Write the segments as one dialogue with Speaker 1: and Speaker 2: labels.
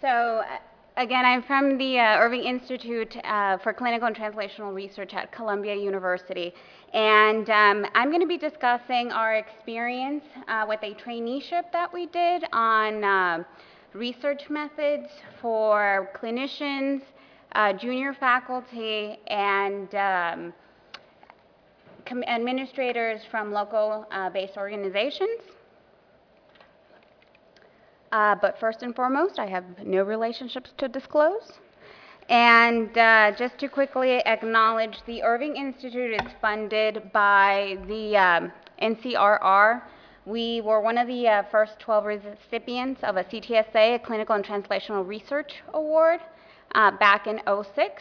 Speaker 1: So again, I'm from the Irving Institute for Clinical and Translational Research at Columbia University. And I'm going to be discussing our experience with a traineeship that we did on research methods for clinicians, junior faculty, and administrators from local based organizations. But first and foremost, I have no relationships to disclose. And just to quickly acknowledge, the Irving Institute is funded by the NCRR. We were one of the first 12 recipients of a CTSA, a Clinical and Translational Research Award, back in '06.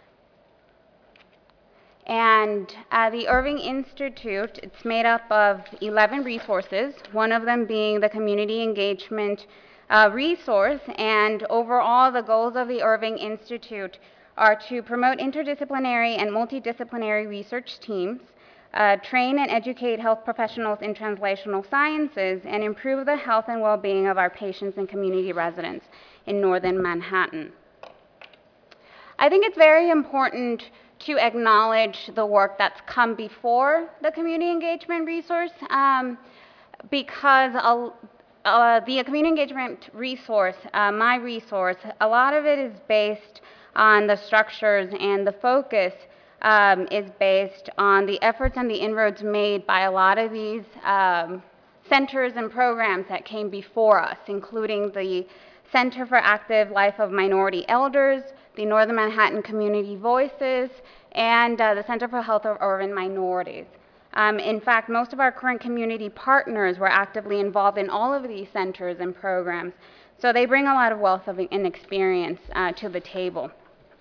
Speaker 1: And the Irving Institute, it's made up of 11 resources, one of them being the community engagement resource. And overall, the goals of the Irving Institute are to promote interdisciplinary and multidisciplinary research teams, train and educate health professionals in translational sciences, and improve the health and well-being of our patients and community residents in Northern Manhattan. I think it's very important to acknowledge the work that's come before the community engagement resource because the community engagement resource, my resource, a lot of it is based on the structures, and the focus is based on the efforts and the inroads made by a lot of these centers and programs that came before us, including the Center for Active Life of Minority Elders, the Northern Manhattan Community Voices, and the Center for Health of Urban Minorities. In fact, most of our current community partners were actively involved in all of these centers and programs, so they bring a lot of wealth and experience to the table.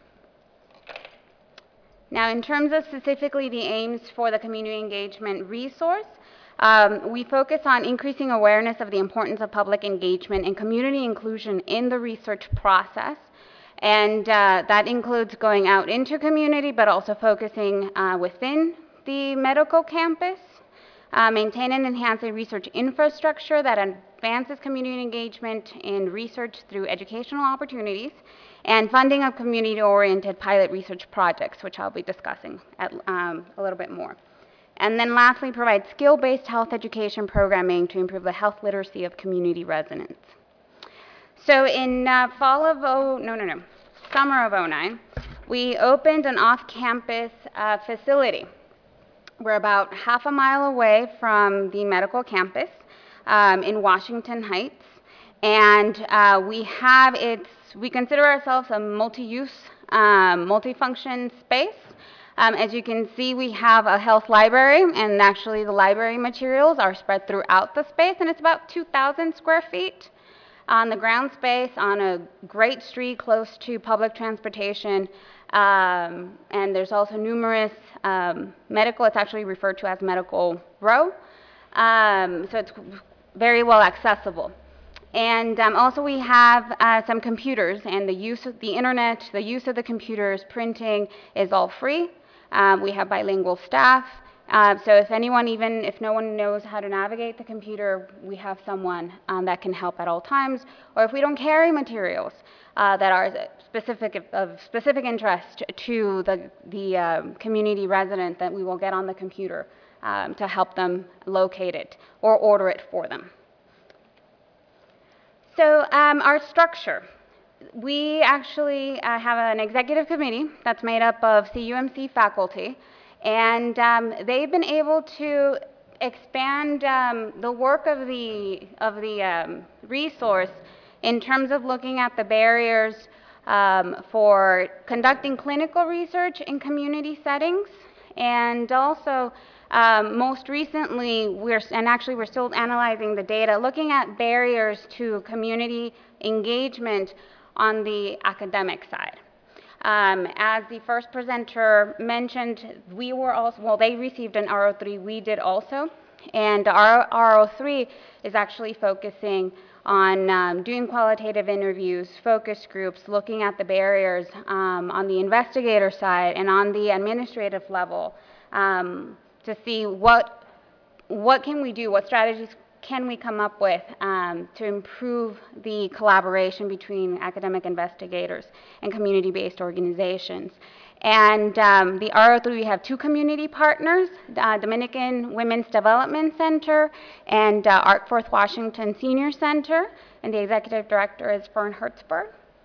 Speaker 1: Now, in terms of specifically the aims for the community engagement resource, we focus on increasing awareness of the importance of public engagement and community inclusion in the research process. And that includes going out into community, but also focusing within the medical campus, maintain and enhance a research infrastructure that advances community engagement in research through educational opportunities, and funding of community-oriented pilot research projects, which I'll be discussing a little bit more. And then lastly, provide skill-based health education programming to improve the health literacy of community residents. So in summer of '09, we opened an off-campus facility. We're about half a mile away from the medical campus in Washington Heights. And we consider ourselves a multi-use, multi-function space. As you can see, we have a health library, and actually the library materials are spread throughout the space, and it's about 2,000 square feet on the ground space on a great street close to public transportation. And there's also numerous it's actually referred to as Medical Row. So it's very well accessible. And also we have some computers, and the use of the internet, the use of the computers, printing is all free. We have bilingual staff. So if no one knows how to navigate the computer, we have someone that can help at all times. Or if we don't carry materials that are of specific interest to the community resident, then we will get on the computer to help them locate it or order it for them. So our structure. We actually have an executive committee that's made up of CUMC faculty, and they've been able to expand the work of the resource in terms of looking at the barriers for conducting clinical research in community settings, and also most recently, we're still analyzing the data, looking at barriers to community engagement on the academic side. As the first presenter mentioned, they received an R03, we did also, and our R03 is actually focusing on doing qualitative interviews, focus groups, looking at the barriers on the investigator side and on the administrative level to see what can we do, what strategies can we come up with to improve the collaboration between academic investigators and community-based organizations. And the RO3, we have 2 community partners, Dominican Women's Development Center and Artforth Washington Senior Center, and the executive director is Fern Hertzberg.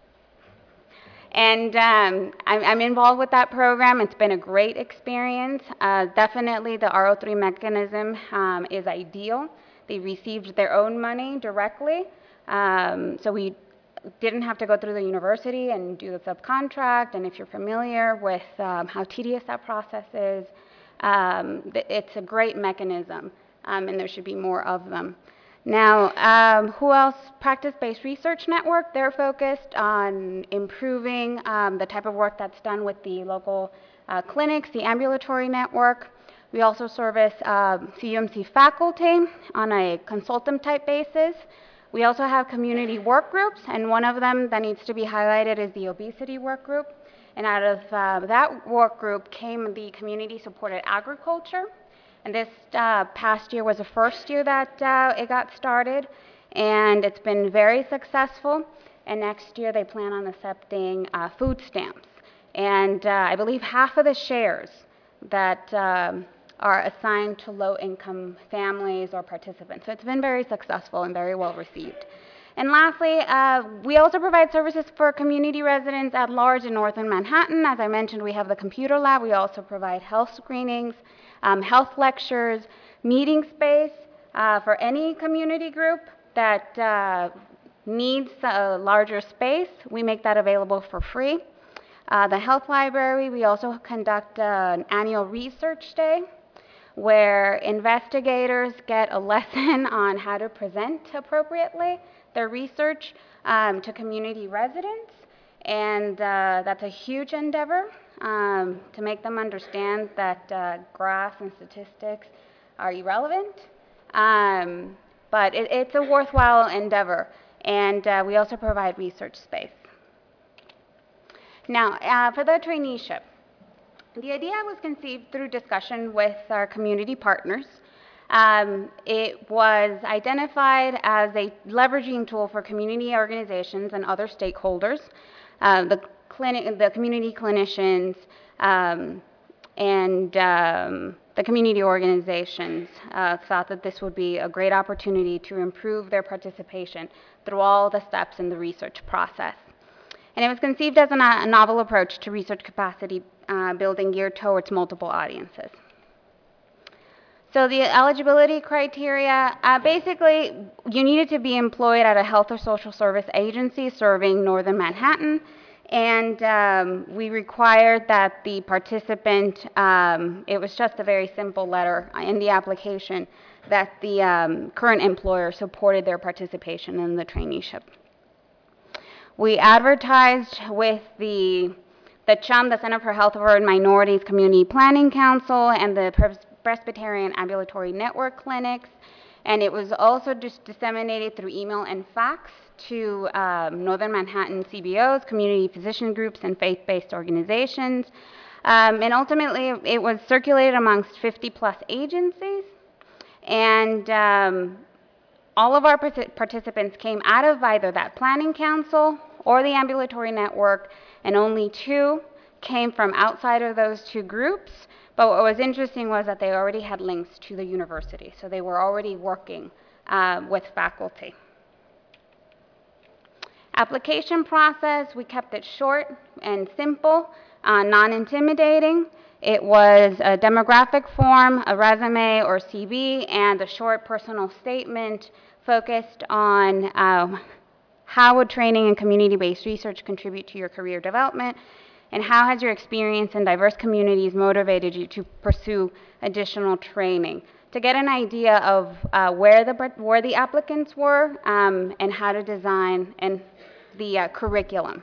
Speaker 1: And I'm involved with that program. It's been a great experience. Definitely the RO3 mechanism is ideal. They received their own money directly, so we didn't have to go through the university and do the subcontract. And if you're familiar with how tedious that process is, it's a great mechanism, and there should be more of them. Now, who else? Practice-Based Research Network. They're focused on improving the type of work that's done with the local clinics, the ambulatory network. We also service CUMC faculty on a consultant type basis. We also have community work groups, and one of them that needs to be highlighted is the obesity work group. And out of that work group came the community supported agriculture. And this past year was the first year that it got started, and it's been very successful. And next year they plan on accepting food stamps. And I believe half of the shares that are assigned to low-income families or participants. So it's been very successful and very well received. And lastly, we also provide services for community residents at large in Northern Manhattan. As I mentioned, we have the computer lab. We also provide health screenings, health lectures, meeting space for any community group that needs a larger space. We make that available for free. The health library, we also conduct an annual research day where investigators get a lesson on how to present appropriately their research to community residents. And that's a huge endeavor to make them understand that graphs and statistics are irrelevant. But it's a worthwhile endeavor. And we also provide research space. Now, for the traineeship, the idea was conceived through discussion with our community partners. It was identified as a leveraging tool for community organizations and other stakeholders. The community clinicians and the community organizations thought that this would be a great opportunity to improve their participation through all the steps in the research process. And it was conceived as a novel approach to research capacity building geared towards multiple audiences. So the eligibility criteria, basically, you needed to be employed at a health or social service agency serving Northern Manhattan, and we required that the participant, it was just a very simple letter in the application, that the current employer supported their participation in the traineeship. We advertised with the CHUM, the Center for Health and Minorities Community Planning Council, and the Presbyterian Ambulatory Network clinics, and it was also just disseminated through email and fax to Northern Manhattan CBOs, community physician groups, and faith-based organizations. And ultimately, it was circulated amongst 50-plus agencies, and all of our participants came out of either that planning council or the ambulatory network, and only 2 came from outside of those 2 groups. But what was interesting was that they already had links to the university, so they were already working with faculty. Application process, we kept it short and simple, non-intimidating. It was a demographic form, a resume or CV, and a short personal statement focused on how would training and community-based research contribute to your career development, and how has your experience in diverse communities motivated you to pursue additional training? To get an idea of where the applicants were and how to design the curriculum.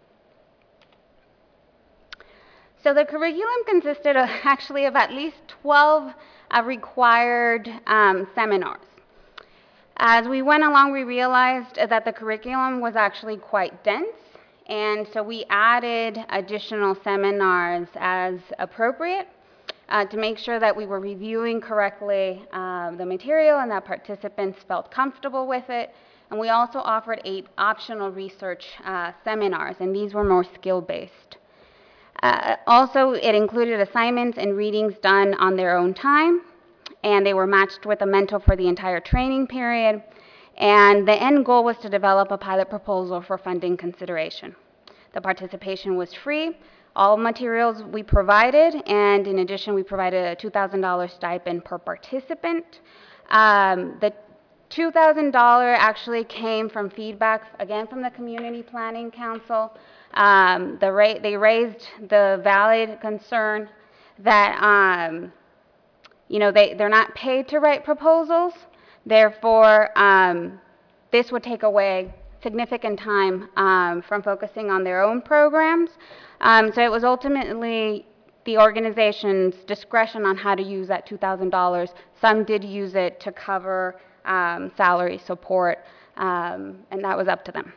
Speaker 1: So the curriculum consisted of actually of at least 12 required seminars. As we went along, we realized that the curriculum was actually quite dense, and so we added additional seminars as appropriate. to make sure that we were reviewing correctly the material and that participants felt comfortable with it. And we also offered 8 optional research seminars, and these were more skill-based. Also, it included assignments and readings done on their own time, and they were matched with a mentor for the entire training period. And the end goal was to develop a pilot proposal for funding consideration. The participation was free. All materials we provided, and in addition, we provided a $2,000 stipend per participant. The $2,000 actually came from feedback, again, from the Community Planning Council. They raised the valid concern that, they're not paid to write proposals. Therefore, this would take away significant time from focusing on their own programs. So it was ultimately the organization's discretion on how to use that $2,000. Some did use it to cover salary support, and that was up to them.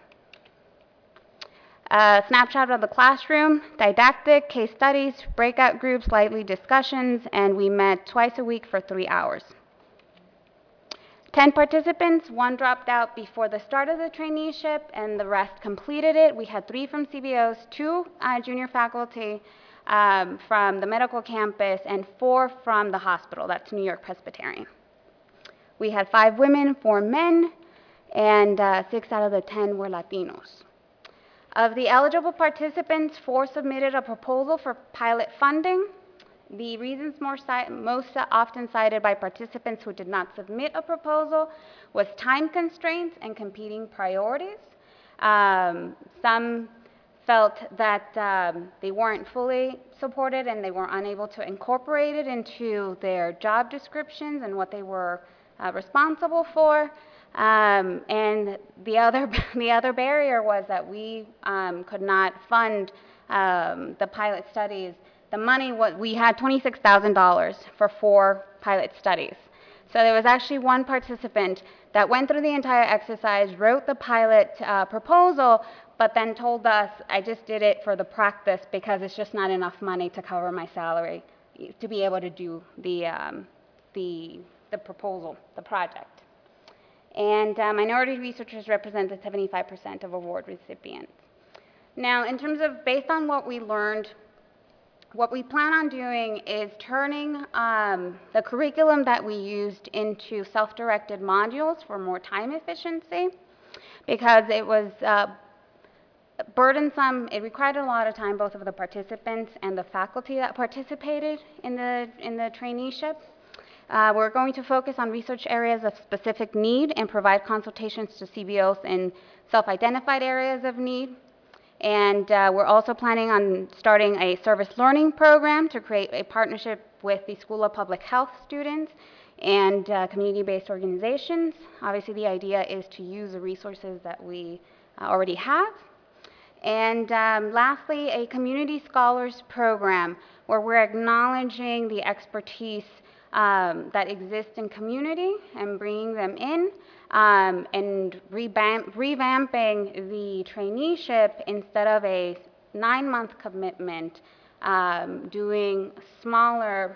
Speaker 1: A snapshot of the classroom: didactic, case studies, breakout groups, lively discussions, and we met twice a week for 3 hours. 10 participants, 1 dropped out before the start of the traineeship, and the rest completed it. We had 3 from CBOs, 2 junior faculty from the medical campus, and 4 from the hospital. That's New York Presbyterian. We had 5 women, 4 men, and 6 out of the 10 were Latinos. Of the eligible participants, 4 submitted a proposal for pilot funding. The reasons most often cited by participants who did not submit a proposal was time constraints and competing priorities. Some felt that they weren't fully supported and they were unable to incorporate it into their job descriptions and what they were responsible for. And the other barrier was that we could not fund the pilot studies. The money we had $26,000 for 4 pilot studies. So there was actually 1 participant that went through the entire exercise, wrote the pilot proposal, but then told us, I just did it for the practice because it's just not enough money to cover my salary to be able to do the proposal, the project. And minority researchers represented 75% of award recipients. Now, in terms of, based on what we learned, what we plan on doing is turning the curriculum that we used into self-directed modules for more time efficiency, because it was burdensome. It required a lot of time, both of the participants and the faculty that participated in the traineeship. We're going to focus on research areas of specific need and provide consultations to CBOs in self-identified areas of need. And we're also planning on starting a service learning program to create a partnership with the School of Public Health students and community-based organizations. Obviously, the idea is to use the resources that we already have. And lastly, a community scholars program where we're acknowledging the expertise that exists in community and bringing them in, and revamping the traineeship instead of a 9-month commitment, doing smaller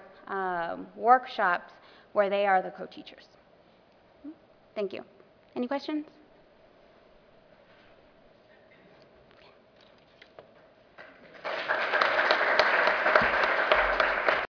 Speaker 1: workshops where they are the co-teachers. Thank you. Any questions?